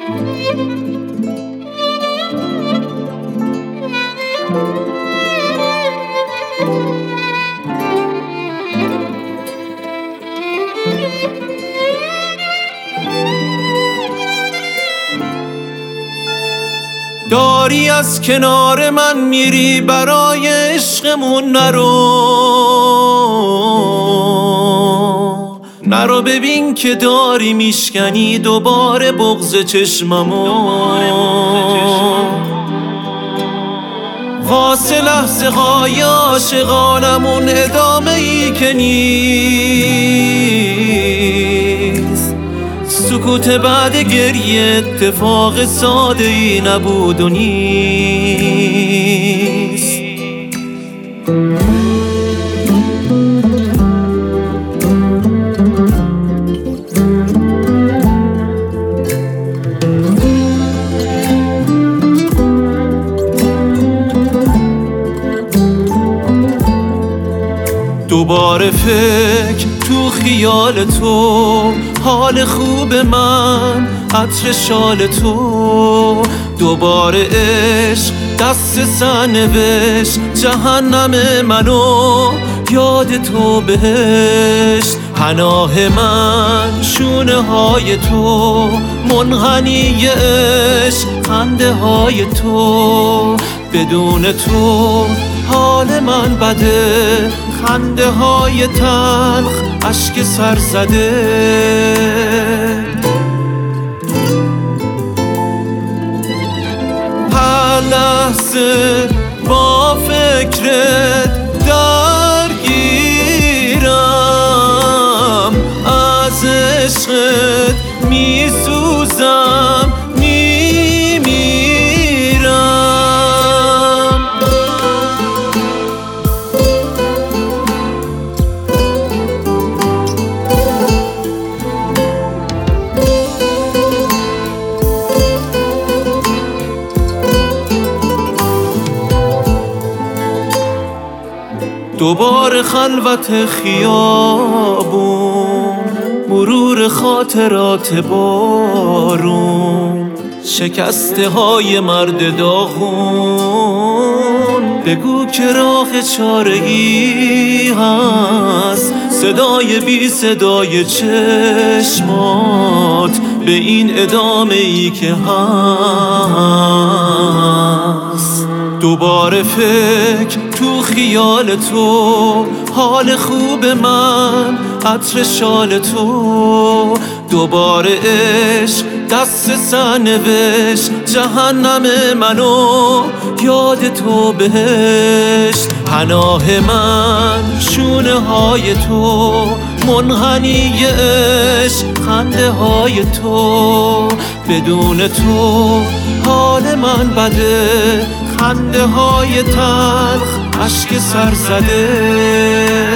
داری از کنار من میری برای عشقمون نرو ببین که داری میشکنی دوباره بغض چشممو واسه لحظه های عاشقانمون ادامه ای که نیست سکوت بعد گریه اتفاق ساده ای نبود و نیست دوباره فکر تو خیال تو حال خوب من عطر شال تو دوباره عشق دست سرنوشت جهنم منو یاد تو بهشت پناه من شونه های تو منحنی عشق خنده های تو بدون تو حال من بده خنده های تلخ اشک سر زده هر لحظه با فکرت درگیرم از عشقت میسوزم دوباره خلوت خیابون مرور خاطرات بارون شکسته های مرد داغون بگو که راه چاره ای هست صدای بی صدای چشمات به این ادامه ای که هست دوباره فکر تو خیال تو حال خوب من عطر شال تو دوباره عشق دست سرنوشت جهنم منو یاد تو بهشت پناه من شونه های تو منحنی عشق خنده های تو بدون تو حال من بده خنده های تلخ اشک سر زده